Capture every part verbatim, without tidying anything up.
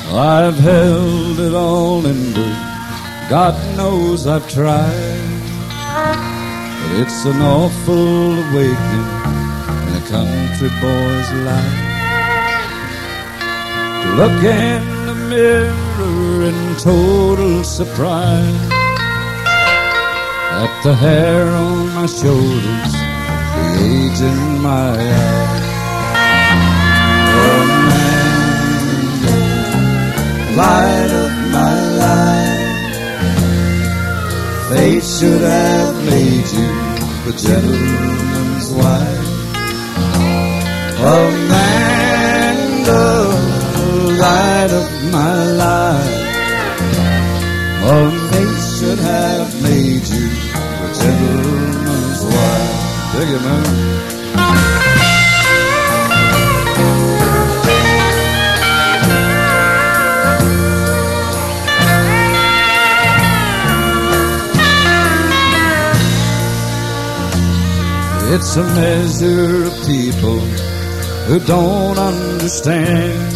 I've held it all in, but God knows I've tried. But it's an awful awakening in a country boy's life to look in the mirror in total surprise at the hair on my shoulders, the age in my eyes. Light of my life, fate should have made you a gentleman's wife. Amanda, light of my life, oh, fate should have made you a gentleman's wife. Dig it, man. It's a measure of people who don't understand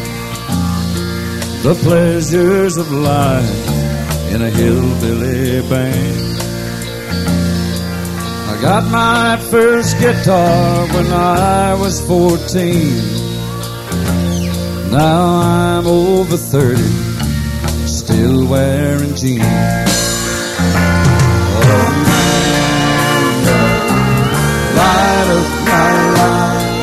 the pleasures of life in a hillbilly band. I got my first guitar when I was fourteen. Now I'm over thirty, still wearing jeans. Oh, light of my life,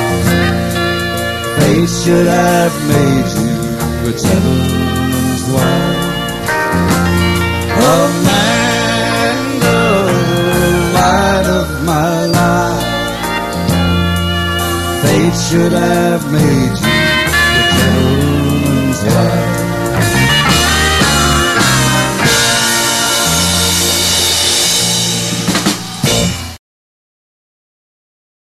fate should have made you a gentleman's wife. Amanda, light of my life, fate should have made you